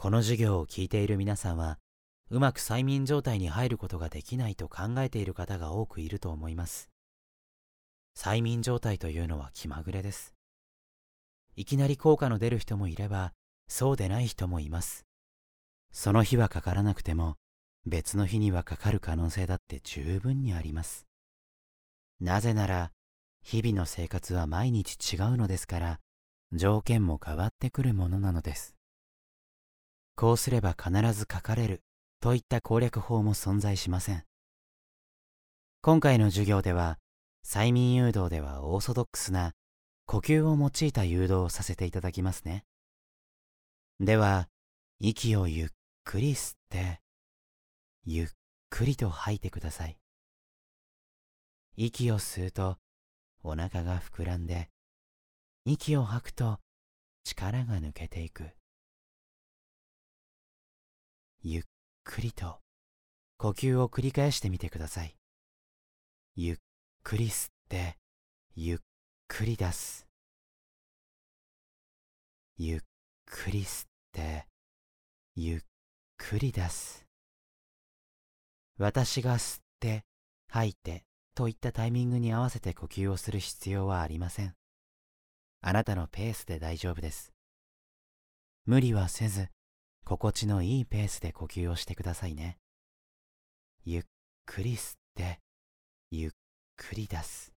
この授業を聞いている皆さんは、うまく催眠状態に入ることができないと考えている方が多くいると思います。催眠状態というのは気まぐれです。いきなり効果の出る人もいれば、そうでない人もいます。その日はかからなくても、別の日にはかかる可能性だって十分にあります。なぜなら、日々の生活は毎日違うのですから、条件も変わってくるものなのです。こうすれば必ずかかれるといった攻略法も存在しません。今回の授業では、催眠誘導ではオーソドックスな呼吸を用いた誘導をさせていただきますね。では、息をゆっくり吸って、ゆっくりと吐いてください。息を吸うとお腹が膨らんで、息を吐くと力が抜けていく。ゆっくりと呼吸を繰り返してみてください。ゆっくり吸って、ゆっくり出す。ゆっくり吸って、ゆっくり出す。私が吸って吐いてといったタイミングに合わせて呼吸をする必要はありません。あなたのペースで大丈夫です。無理はせず、心地のいいペースで呼吸をしてくださいね。ゆっくり吸って、ゆっくり出す。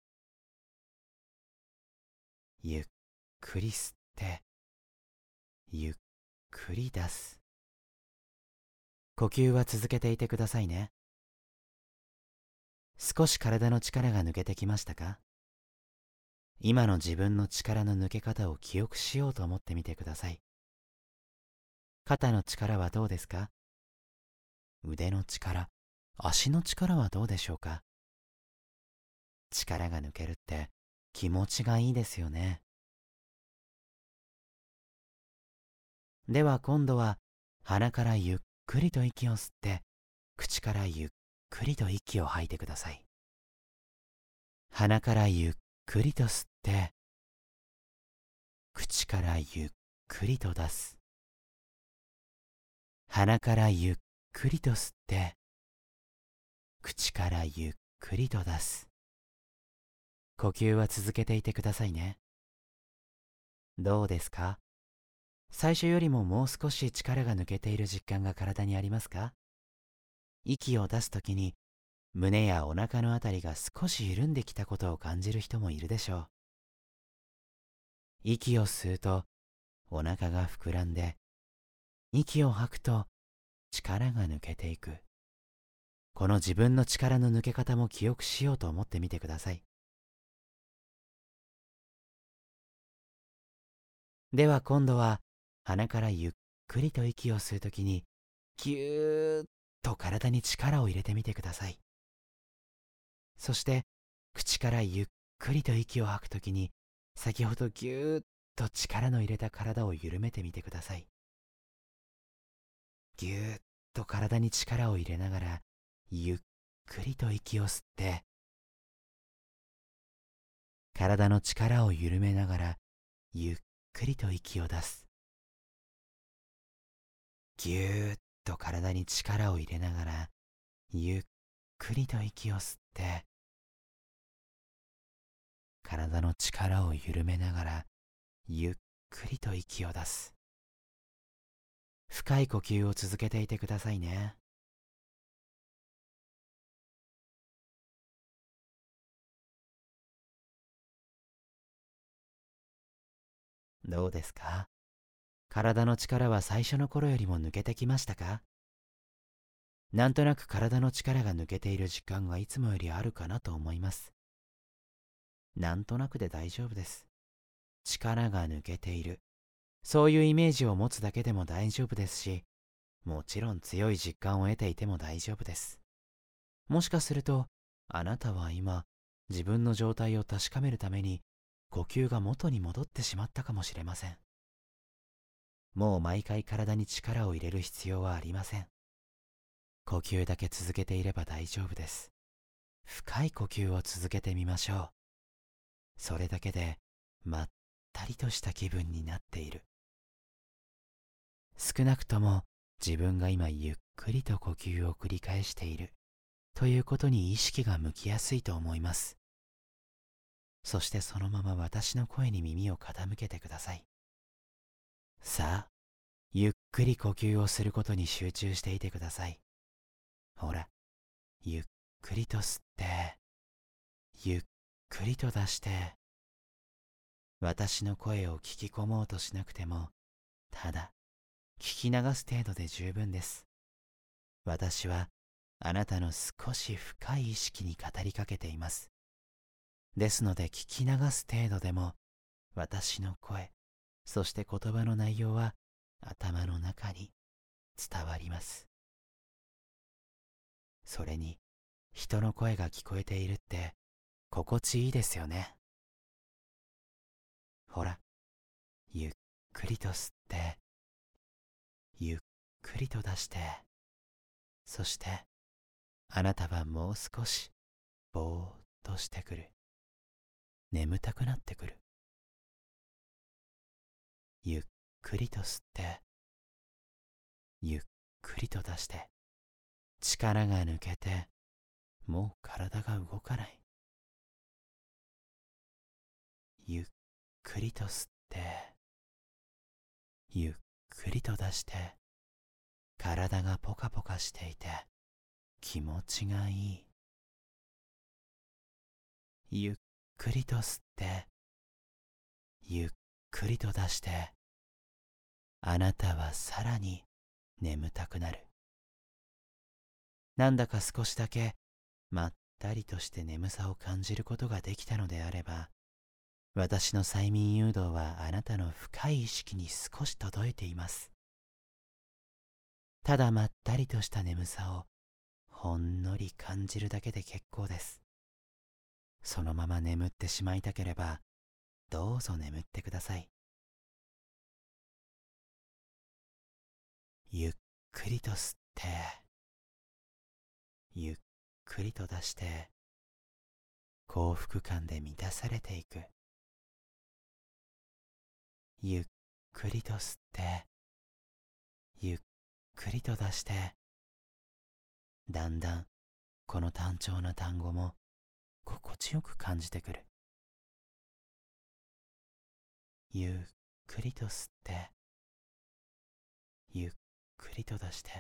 ゆっくり吸って、ゆっくり出す。呼吸は続けていてくださいね。少し体の力が抜けてきましたか？今の自分の力の抜け方を記憶しようと思ってみてください。肩の力はどうですか？腕の力、足の力はどうでしょうか？力が抜けるって気持ちがいいですよね。では今度は鼻からゆっくりと息を吸って、口からゆっくりと息を吐いてください。鼻からゆっくりと吸って、口からゆっくりと出す。鼻からゆっくりと吸って、口からゆっくりと出す。呼吸は続けていてくださいね。どうですか？最初よりももう少し力が抜けている実感が体にありますか？息を出すときに胸やお腹のあたりが少し緩んできたことを感じる人もいるでしょう。息を吸うとお腹が膨らんで、息を吐くと力が抜けていく。この自分の力の抜け方も記憶しようと思ってみてください。では今度は鼻からゆっくりと息を吸うときにぎゅーっと体に力を入れてみてください。そして口からゆっくりと息を吐くときに先ほどぎゅーっと力の入れた体を緩めてみてください。ぎゅーっと体に力を入れながらゆっくりと息を吸って、体の力を緩めながらゆっくりと息を出す。ぎゅーっと体に力を入れながらゆっくりと息を吸って、体の力を緩めながらゆっくりと息を出す。深い呼吸を続けていてくださいね。どうですか？体の力は最初の頃よりも抜けてきましたか？なんとなく体の力が抜けている実感がいつもよりあるかなと思います。なんとなくで大丈夫です。力が抜けている、そういうイメージを持つだけでも大丈夫ですし、もちろん強い実感を得ていても大丈夫です。もしかするとあなたは今自分の状態を確かめるために呼吸が元に戻ってしまったかもしれません。もう毎回体に力を入れる必要はありません。呼吸だけ続けていれば大丈夫です。深い呼吸を続けてみましょう。それだけでまったりとした気分になっている。 少なくとも自分が今ゆっくりと呼吸を繰り返しているということに意識が向きやすいと思います。そしてそのまま私の声に耳を傾けてください。さあ、ゆっくり呼吸をすることに集中していてください。ほら、ゆっくりと吸って、ゆっくりと出して、私の声を聞き込もうとしなくても、ただ聞き流す程度で十分です。私はあなたの少し深い意識に語りかけています。ですので聞き流す程度でも、私の声、そして言葉の内容は頭の中に伝わります。それに、人の声が聞こえているって心地いいですよね。ほら、ゆっくりと吸って、ゆっくりと出して、そしてあなたはもう少しぼーっとしてくる。眠たくなってくる。ゆっくりと吸って、ゆっくりと出して、力が抜けて、もう体が動かない。ゆっくりと吸って、ゆっくりと出して、体がポカポカしていて気持ちがいい。ゆっくりと吸って、ゆっくりと出して、あなたはさらに眠たくなる。なんだか少しだけまったりとして眠さを感じることができたのであれば、私の催眠誘導はあなたの深い意識に少し届いています。ただまったりとした眠さをほんのり感じるだけで結構です。そのまま眠ってしまいたければ、どうぞ眠ってください。ゆっくりと吸って、ゆっくりと出して、幸福感で満たされていく。ゆっくりと吸って、ゆっくりと出して、だんだんこの単調な単語も心地よく感じてくる。ゆっくりと吸って、ゆっくりと出して、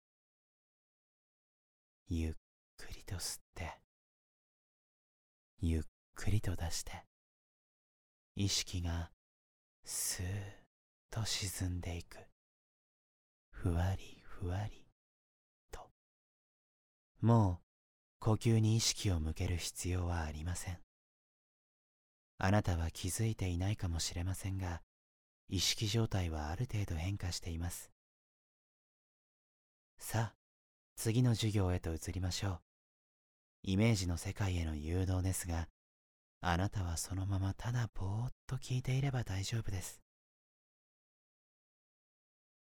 ゆっくりと吸って、ゆっくりと出して、意識がスーッと沈んでいく。ふわりふわりと。もう呼吸に意識を向ける必要はありません。あなたは気づいていないかもしれませんが、意識状態はある程度変化しています。さあ、次の授業へと移りましょう。イメージの世界への誘導ですが、あなたはそのままただぼーっと聞いていれば大丈夫です。